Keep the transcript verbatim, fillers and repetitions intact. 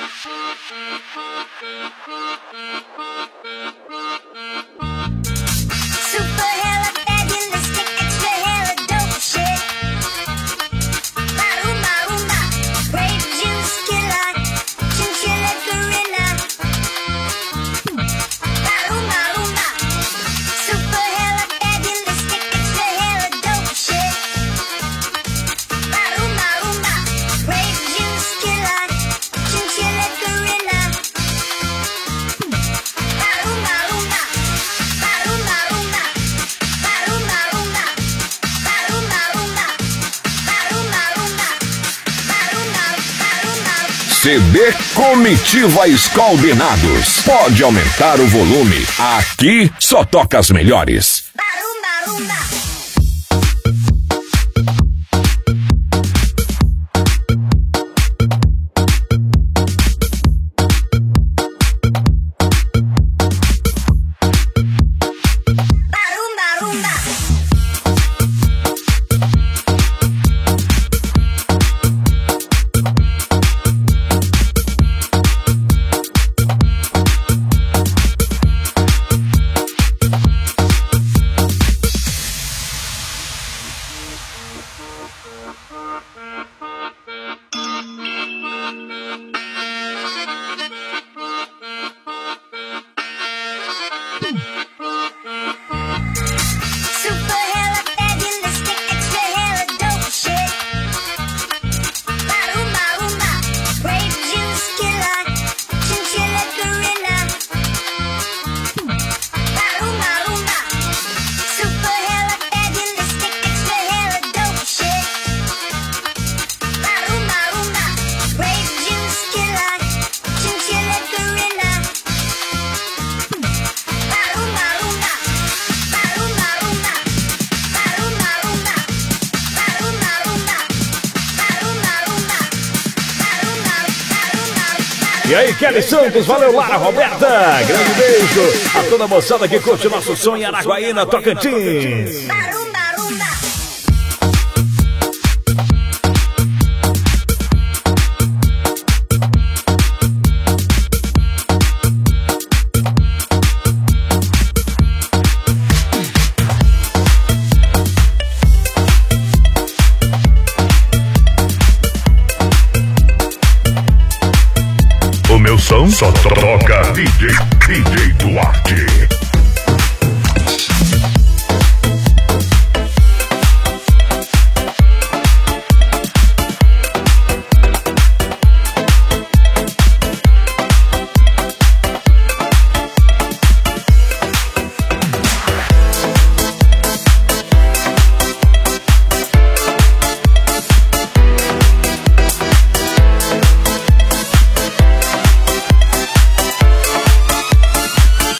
C D Comitiva Escaldenados. Pode aumentar o volume. Aqui só toca as melhores. E aí, Kelly Santos, valeu, Lara Roberta, grande beijo a toda a moçada que curte o nosso som em Araguaína, Tocantins. O meu som só toca D J, D J Duarte.